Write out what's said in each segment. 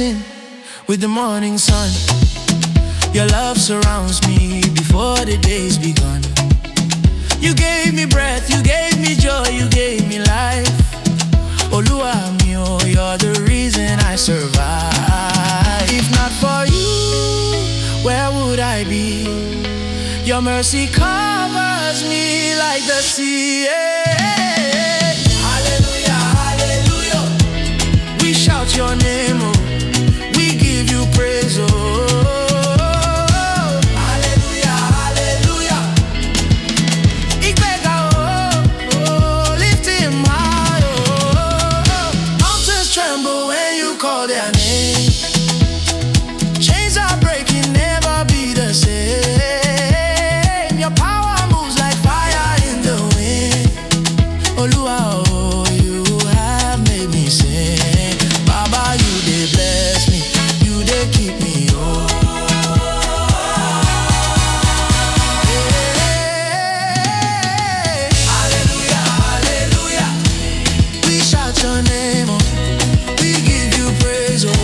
dancing with the morning sun. Your love surrounds me before the day's begun. You gave me breath, you gave me joy, you gave me life. Oluwa mi o, you're the reason I survive. If not for you, where would I be? Your mercy covers me like the sea. Hallelujah, hallelujah. We shout your name, oh. We give you praise, oh. Hallelujah, hallelujah. Igbega, oh, lift him high, oh. Mountains tremble when you call their name. Chains are breaking, never be the same. Your power moves like fire in the wind. Oluwa, oh, you have made me sing. Baba, you dey bless me, you dey keep me, oh. Hey, hallelujah, hallelujah. We shout your name, oh. We give you praise, oh.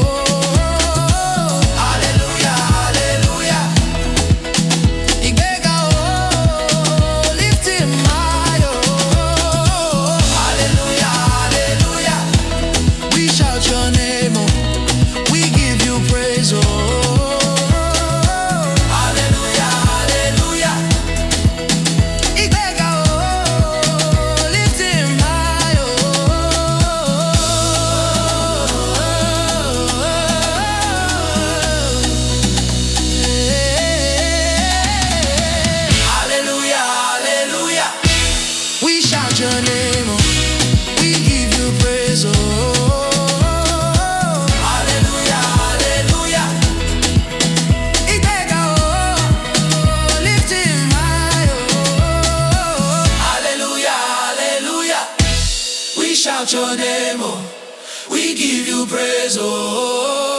Hallelujah, hallelujah. Igbega, oh, lift him high, oh. Hallelujah, hallelujah. We shout your name, oh. We give you praise, oh. Hallelujah, hallelujah. Igbega, oh, lift him high, oh. Hallelujah, hallelujah. We shout your name, oh. We give you praise, oh. Hallelujah, hallelujah. Igbega, oh, lift him high, oh. Hallelujah, hallelujah. We shout your name, oh. We give you praise, oh.